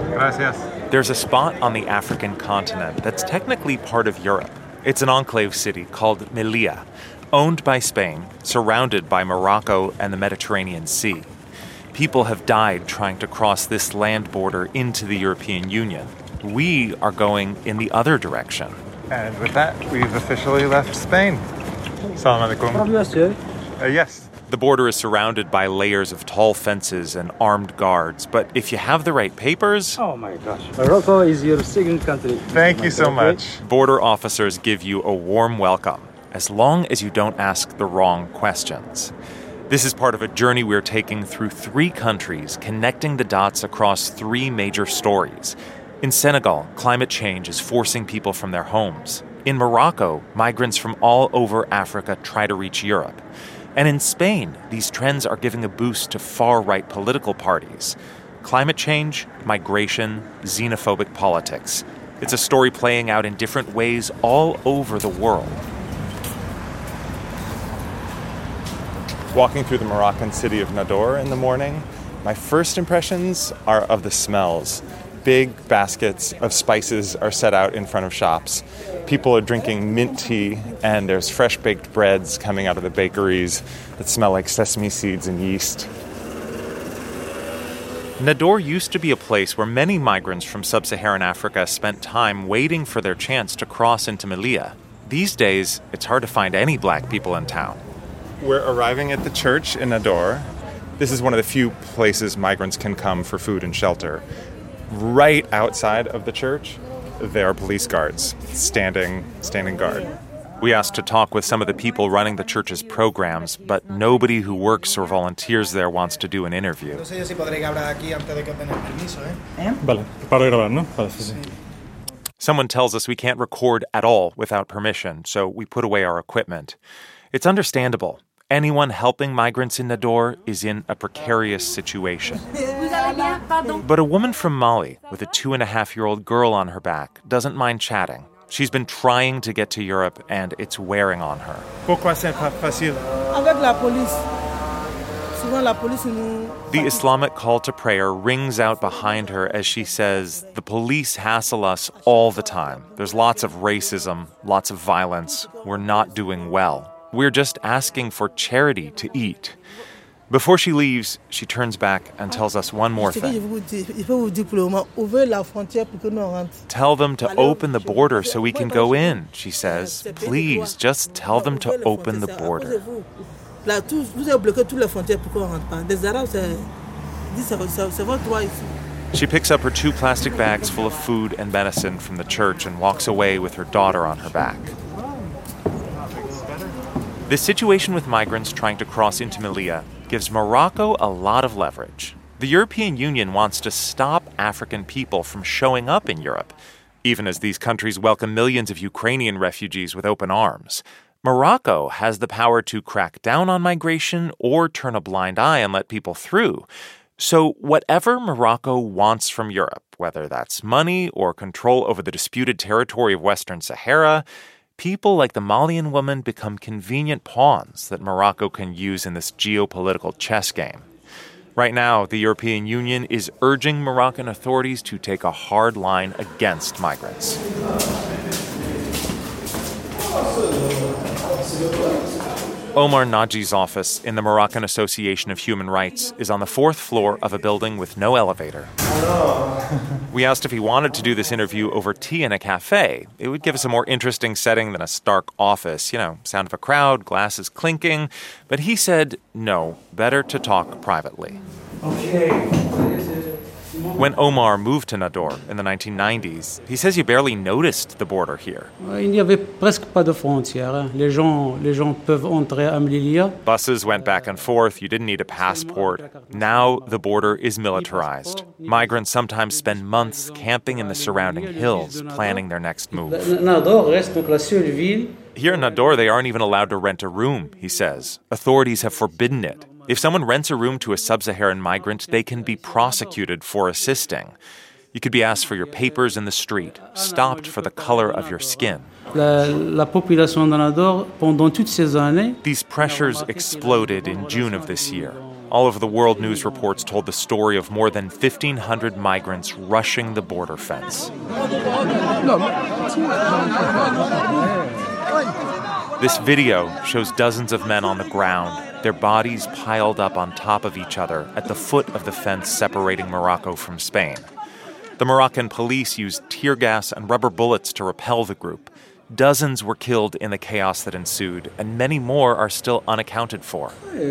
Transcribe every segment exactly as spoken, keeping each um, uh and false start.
Gracias. There's a spot on the African continent that's technically part of Europe. It's an enclave city called Melilla, owned by Spain, surrounded by Morocco and the Mediterranean Sea. People have died trying to cross this land border into the European Union. We are going in the other direction. And with that, we've officially left Spain. Salam alaikum. Uh, yes. The border is surrounded by layers of tall fences and armed guards, but if you have the right papers... Oh my gosh. Morocco is your second country. Thank you so much. Border officers give you a warm welcome, as long as you don't ask the wrong questions. This is part of a journey we're taking through three countries, connecting the dots across three major stories. In Senegal, climate change is forcing people from their homes. In Morocco, migrants from all over Africa try to reach Europe. And in Spain, these trends are giving a boost to far-right political parties. Climate change, migration, xenophobic politics. It's a story playing out in different ways all over the world. Walking through the Moroccan city of Nador in the morning, my first impressions are of the smells. Big baskets of spices are set out in front of shops. People are drinking mint tea, and there's fresh-baked breads coming out of the bakeries that smell like sesame seeds and yeast. Nador used to be a place where many migrants from sub-Saharan Africa spent time waiting for their chance to cross into Melilla. These days, it's hard to find any black people in town. We're arriving at the church in Nador. This is one of the few places migrants can come for food and shelter. Right outside of the church, there are police guards standing, standing guard. We asked to talk with some of the people running the church's programs, but nobody who works or volunteers there wants to do an interview. Someone tells us we can't record at all without permission, so we put away our equipment. It's understandable. Anyone helping migrants in Nador is in a precarious situation. But a woman from Mali with a two-and-a-half-year-old girl on her back doesn't mind chatting. She's been trying to get to Europe, and it's wearing on her. The Islamic call to prayer rings out behind her as she says, "The police hassle us all the time. There's lots of racism, lots of violence. We're not doing well. We're just asking for charity to eat." Before she leaves, she turns back and tells us one more thing. Tell them to open the border so we can go in, she says. Please, just tell them to open the border. She picks up her two plastic bags full of food and medicine from the church and walks away with her daughter on her back. This situation with migrants trying to cross into Melilla gives Morocco a lot of leverage. The European Union wants to stop African people from showing up in Europe, even as these countries welcome millions of Ukrainian refugees with open arms. Morocco has the power to crack down on migration or turn a blind eye and let people through. So whatever Morocco wants from Europe, whether that's money or control over the disputed territory of Western Sahara, people like the Malian woman become convenient pawns that Morocco can use in this geopolitical chess game. Right now, the European Union is urging Moroccan authorities to take a hard line against migrants. Omar Naji's office in the Moroccan Association of Human Rights is on the fourth floor of a building with no elevator. We asked if he wanted to do this interview over tea in a cafe. It would give us a more interesting setting than a stark office. You know, sound of a crowd, glasses clinking. But he said, no, better to talk privately. Okay. When Omar moved to Nador in the nineteen nineties, he says you barely noticed the border here. Buses went back and forth. You didn't need a passport. Now the border is militarized. Migrants sometimes spend months camping in the surrounding hills, planning their next move. Here in Nador, they aren't even allowed to rent a room, he says. Authorities have forbidden it. If someone rents a room to a sub-Saharan migrant, they can be prosecuted for assisting. You could be asked for your papers in the street, stopped for the color of your skin. These pressures exploded in June of this year. All over the world, news reports told the story of more than fifteen hundred migrants rushing the border fence. This video shows dozens of men on the ground, their bodies piled up on top of each other at the foot of the fence separating Morocco from Spain. The Moroccan police used tear gas and rubber bullets to repel the group. Dozens were killed in the chaos that ensued, and many more are still unaccounted for.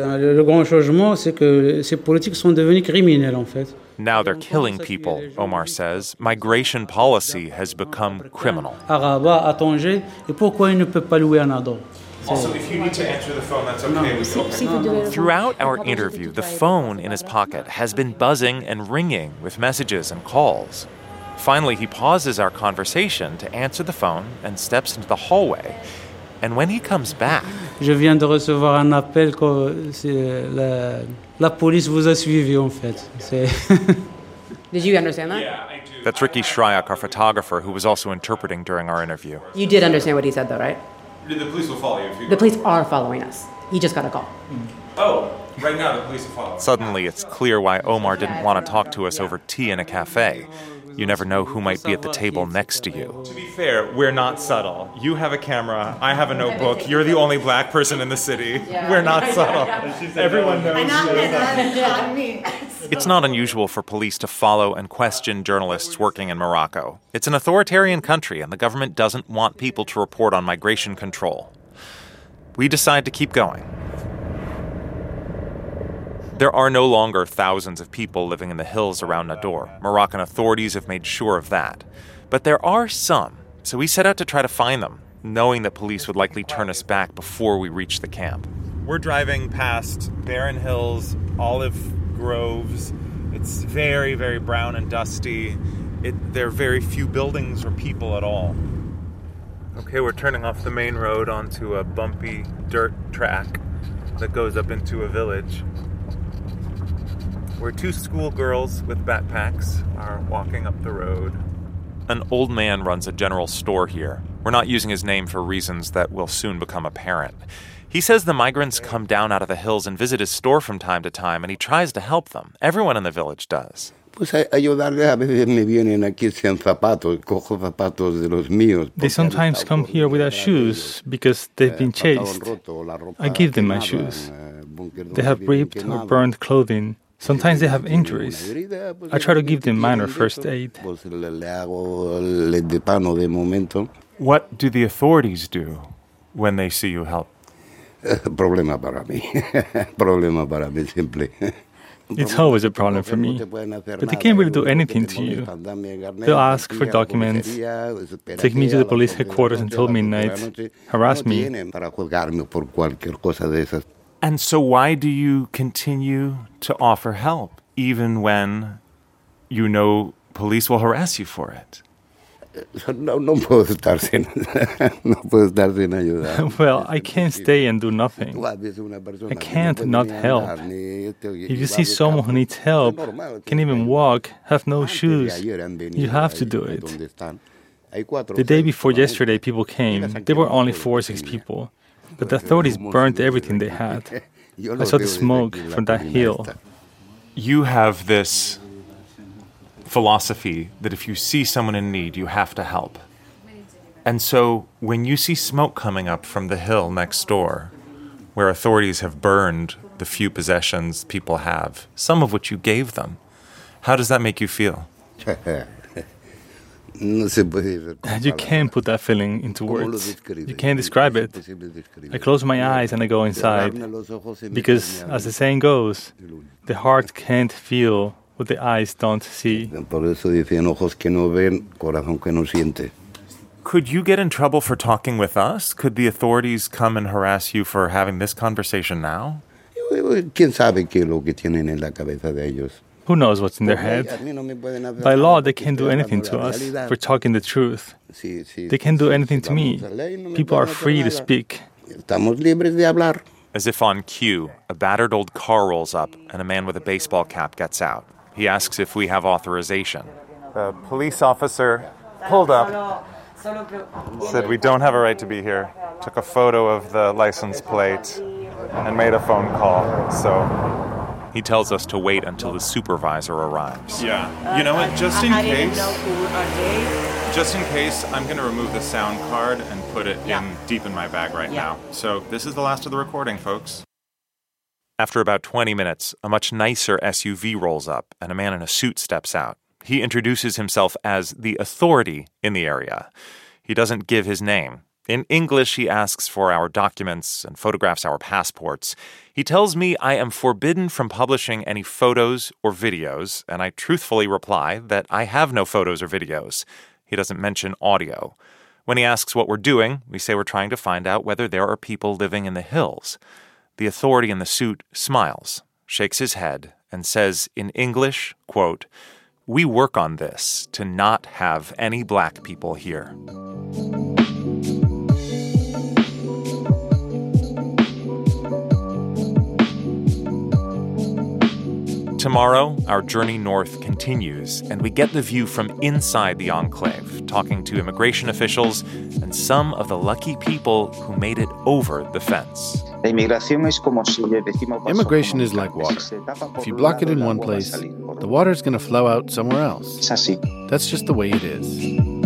Now they're killing people, Omar says. Migration policy has become criminal. Also, if you need to answer the phone, that's okay. Throughout our interview, the phone in his pocket has been buzzing and ringing with messages and calls. Finally, he pauses our conversation to answer the phone and steps into the hallway. And when he comes back... Je viens de recevoir un appel que la, la police vous a suivi, en fait. Did you understand that? Yeah, I do. That's Ricky Shryak, our photographer, who was also interpreting during our interview. You did understand what he said, though, right? The police will follow you if you... The police are following us. He just got a call. Oh, right now the police will follow us. Suddenly, it's clear why Omar didn't want to talk to us over tea in a cafe. You never know who might be at the table next to you. To be fair, we're not subtle. You have a camera, I have a notebook, you're the only black person in the city. Yeah. We're not subtle. Everyone knows. It's not unusual for police to follow and question journalists working in Morocco. It's an authoritarian country, and the government doesn't want people to report on migration control. We decide to keep going. There are no longer thousands of people living in the hills around Nador. Moroccan authorities have made sure of that. But there are some, so we set out to try to find them, knowing that police would likely turn us back before we reach the camp. We're driving past barren hills, olive groves. It's very, very brown and dusty. It, there are very few buildings or people at all. Okay, we're turning off the main road onto a bumpy dirt track that goes up into a village. Where two schoolgirls with backpacks are walking up the road. An old man runs a general store here. We're not using his name for reasons that will soon become apparent. He says the migrants come down out of the hills and visit his store from time to time, and he tries to help them. Everyone in the village does. They sometimes come here without shoes because they've been chased. I give them my shoes. They have ripped or burned clothing. Sometimes they have injuries. I try to give them minor first aid. What do the authorities do when they see you help? Problema para mí. Problema para mí, simply. It's always a problem for me, but they can't really do anything to you. They'll ask for documents, take me to the police headquarters until midnight, harass me. And so why do you continue to offer help, even when you know police will harass you for it? Well, I can't stay and do nothing. I can't not help. If you see someone who needs help, can't even walk, have no shoes, you have to do it. The day before yesterday, people came. There were only four or six people. But the authorities burned everything they had. I saw the smoke from that hill. You have this philosophy that if you see someone in need, you have to help. And so when you see smoke coming up from the hill next door, where authorities have burned the few possessions people have, some of which you gave them, how does that make you feel? You can't put that feeling into words. You can't describe it. I close my eyes and I go inside. Because, as the saying goes, the heart can't feel what the eyes don't see. Could you get in trouble for talking with us? Could the authorities come and harass you for having this conversation now? Who knows what's in their head? By law, they can't do anything to us for talking the truth. They can't do anything to me. People are free to speak. As if on cue, a battered old car rolls up and a man with a baseball cap gets out. He asks if we have authorization. The police officer pulled up, said we don't have a right to be here, took a photo of the license plate, and made a phone call. So He tells us to wait until the supervisor arrives. Yeah. You know what? Just in case, just in case, I'm going to remove the sound card and put it Yeah. in deep in my bag right Yeah. now. So this is the last of the recording, folks. After about twenty minutes, a much nicer S U V rolls up and a man in a suit steps out. He introduces himself as the authority in the area. He doesn't give his name. In English, he asks for our documents and photographs our passports. He tells me I am forbidden from publishing any photos or videos, and I truthfully reply that I have no photos or videos. He doesn't mention audio. When he asks what we're doing, we say we're trying to find out whether there are people living in the hills. The authority in the suit smiles, shakes his head, and says in English, quote, "We work on this to not have any black people here." Tomorrow, our journey north continues, and we get the view from inside the enclave, talking to immigration officials and some of the lucky people who made it over the fence. Immigration is like water. If you block it in one place, the water is going to flow out somewhere else. That's just the way it is.